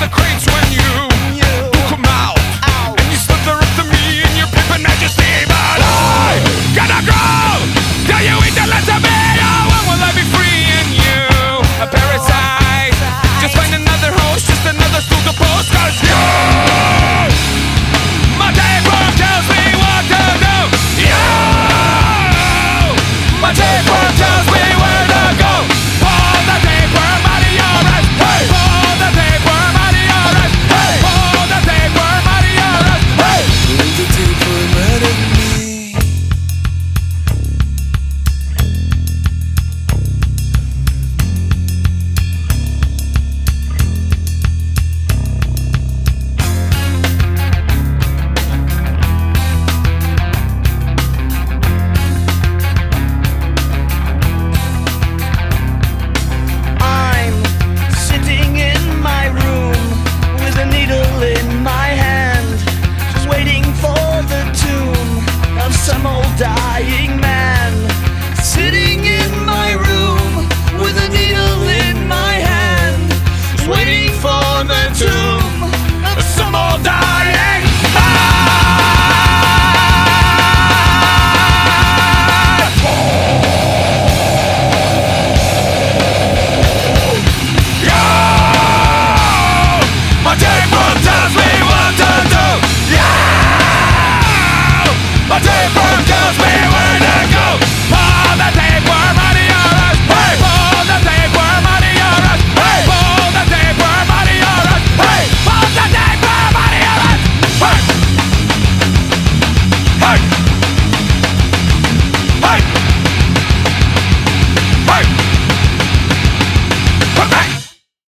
the crates when you come out, and you slither up to me in your pimpin' majesty. But I gotta go till you eat the last of me. Oh, when will I be free and you a parasite? Just find another host, just another stool to post. 'Cause you, my tapeworm tells me what to do. You, my tapeworm tells me where to go. Pull the tapeworm out of your ass. Hey, pull the tapeworm out of your ass. Hey, pull the tapeworm out of your ass. Hey, pull the tapeworm out of me. Some old dying man sitting in my room with a needle in my hand, waiting for the tomb.